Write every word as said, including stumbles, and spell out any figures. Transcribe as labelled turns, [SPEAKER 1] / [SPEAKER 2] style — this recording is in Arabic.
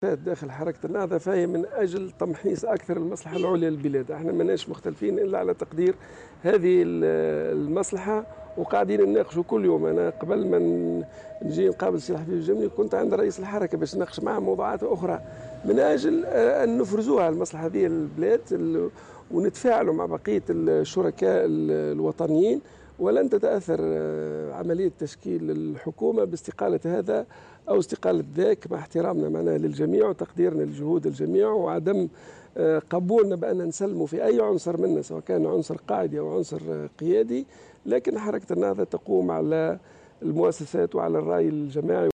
[SPEAKER 1] داخل حركة النهضة فهي من أجل تمحيص أكثر المصلحة العليا للبلاد. احنا ماناش مختلفين إلا على تقدير هذه المصلحة، وقاعدين نناقشوا كل يوم. أنا قبل ما نجي نقابل سي الحفيظ الجملي كنت عند رئيس الحركة باش نناقش معه موضوعات أخرى من أجل أن نفرزوها المصلحة هذه للبلاد ونتفاعلوا مع بقية الشركاء الوطنيين، ولن تتأثر عملية تشكيل الحكومة باستقالة هذا أو استقالة ذاك، مع احترامنا معناها للجميع وتقديرنا لجهود الجميع وعدم قبولنا بأن نسلموا في أي عنصر منا سواء كان عنصر قاعدي أو عنصر قيادي. لكن حركة النهضة تقوم على المؤسسات وعلى الرأي الجماعي.